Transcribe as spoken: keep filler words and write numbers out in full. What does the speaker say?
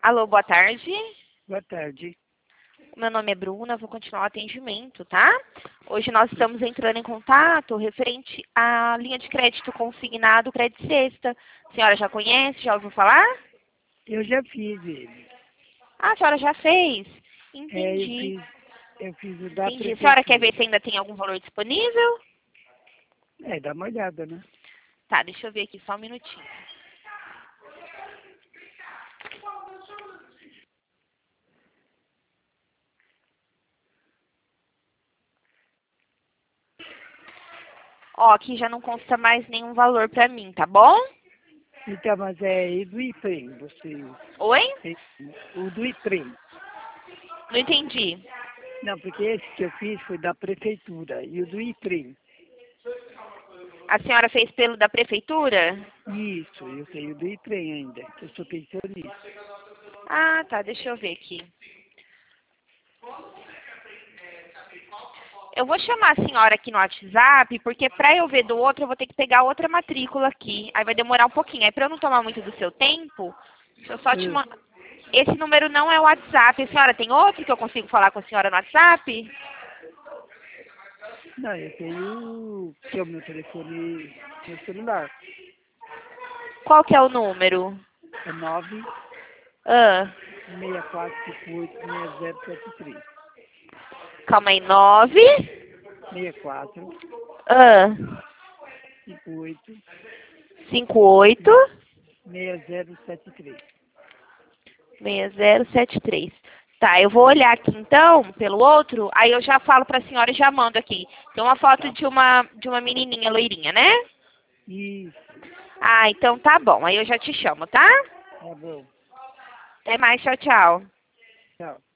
Alô, boa tarde. Boa tarde. Meu nome é Bruna, vou continuar o atendimento, tá? Hoje nós estamos entrando em contato referente à linha de crédito consignado Crédito Sexta. A senhora já conhece, já ouviu falar? Eu já fiz ele. Ah, a senhora já fez? É, eu Entendi. fiz, eu fiz o da Entendi. A senhora quer ver prefeitura. se ainda tem algum valor disponível? É, dá uma olhada, né? Tá, deixa eu ver aqui só um minutinho. Ó, aqui já não consta mais nenhum valor pra mim, tá bom? Então, mas é e do IPREM, você... Oi? O do IPREM. Não entendi. Não, porque esse que eu fiz foi da prefeitura. E o do IPREM. A senhora fez pelo da prefeitura? Isso, eu tenho o do IPREM ainda, que eu sou pensionista. Ah, tá, deixa eu ver aqui. Eu vou chamar a senhora aqui no WhatsApp, porque para eu ver do outro, eu vou ter que pegar outra matrícula aqui. Aí vai demorar um pouquinho. Aí para eu não tomar muito do seu tempo, deixa eu só te Hum. mandar. Esse número não é o WhatsApp. A senhora tem outro que eu consigo falar com a senhora no WhatsApp? Não, eu tenho que é o meu telefone, meu celular. Qual que é o número? É nove Ah, seis quatro cinco oito seis zero sete três. calma aí, nove. seis quatro Ah, cinco oito cinco oito seis zero sete três. seis zero sete três. Tá, eu vou olhar aqui então, pelo outro, aí eu já falo pra senhora e já mando aqui. Tem uma foto Tá. de uma, de uma menininha loirinha, né? Isso. Ah, então tá bom. Aí eu já te chamo, tá? Tá bom. Até mais, tchau, tchau. Tchau.